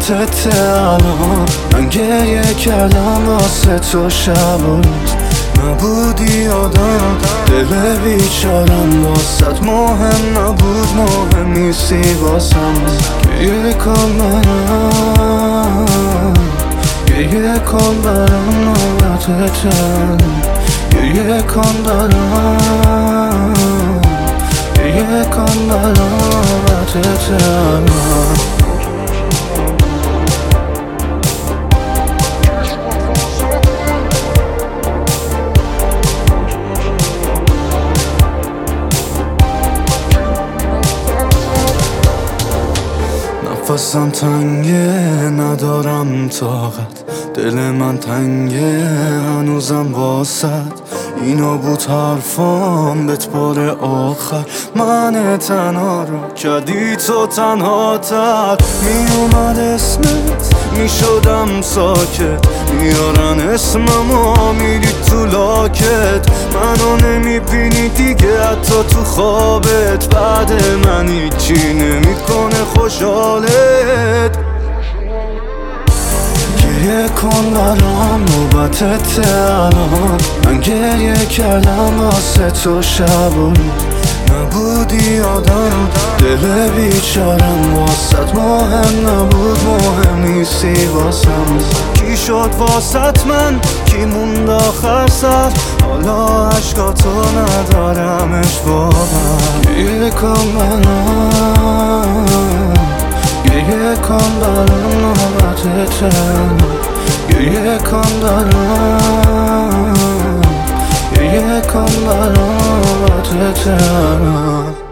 نوبتت الان. من گریه کردم واسه تو شب و روز، نبودی آدم دل بیچارم واسط مهم نبود، مهم نیستی واسم. گریه کن برام، گریه کن برام نوبتت، گریه کن برام، گریه کن برام نوبتت. نفسم تنگه ندارم طاقت، دل من تنگه هنوزم واسط. اینا بود حرفام بهت بار آخر، من تنها رو کردی تو تنها تر. میومد اسمت میشدم ساکت، میارن اسممو میری تو لاکت. منو نمیبینی دیگه حتی تو خوابت، بعد من هیچی نمیکنه خوشحالت. گریه کن برام نوبتت الان. من گریه کردم واسه تو شب و روز، نبودی آدم دل بیچارم واسط مهم نبود، مهم نیستی واسم. کی شد واسط من، کی موند آخر سر، حالا عشقاتو ندارمش باور. گریه کن برام، گریه کن برام نوبتت، گریه کن برام، گریه کن برام نوبتت.